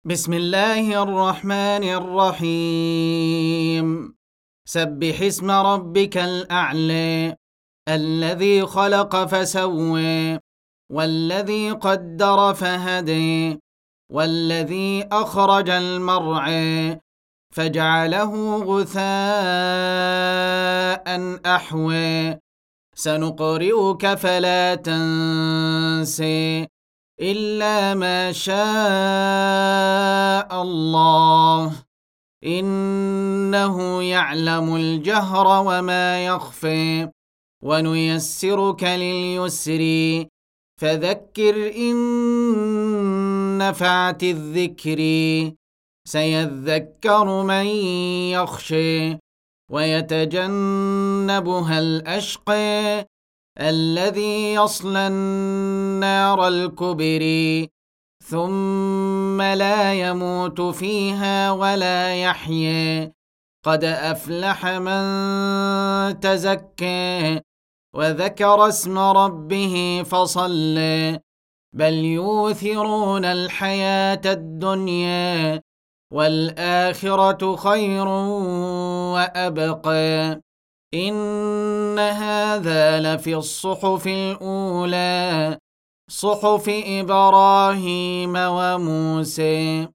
بسم الله الرحمن الرحيم. سبح اسم ربك الأعلى الذي خلق فسوى والذي قدر فهدي والذي أخرج المرعى فجعله غثاء أحوى سنقرئك فلا تنسى إلا ما شاء الله إنه يعلم الجهر وما يخفى ونيسرك لليسر فذكر إن نفعت الذكر سيذكر من يخشى ويتجنبها الأشقى الذي يصلى النار الكبرى ثم لا يموت فيها ولا يحيى قد أفلح من تزكى وذكر اسم ربه فصلى بل يؤثرون الحياة الدنيا والآخرة خير وأبقى إن هذا لفي الصحف الأولى صحف إبراهيم وموسى.